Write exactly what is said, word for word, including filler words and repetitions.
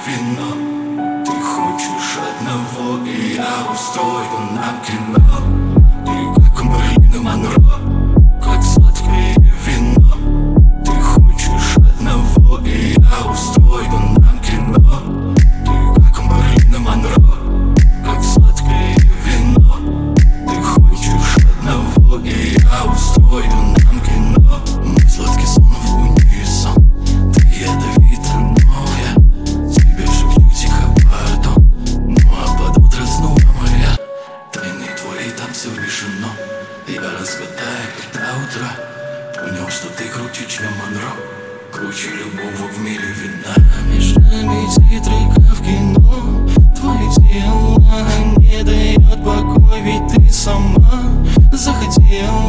вино. Ты хочешь одного, и я устрою нам кино. Ты как Мэрилин Монро, как сладкое вино. Ты хочешь одного, и я устрою нам кино. Ты как Мэрилин Монро, как сладкое вино. Ты хочешь одного, и я устрою нам кино. Мой сладкий сон в унисон, ты ядовита, но я тебе шепчу тихо пардон. Ну а под утро снова моя тайны твои танцы решено. Я разгадаю, когда утро понял, что ты круче, чем Монро, круче любого в мире вина. Мешами титрика в кино, твое тело не дает покоя, ведь ты сама захотела.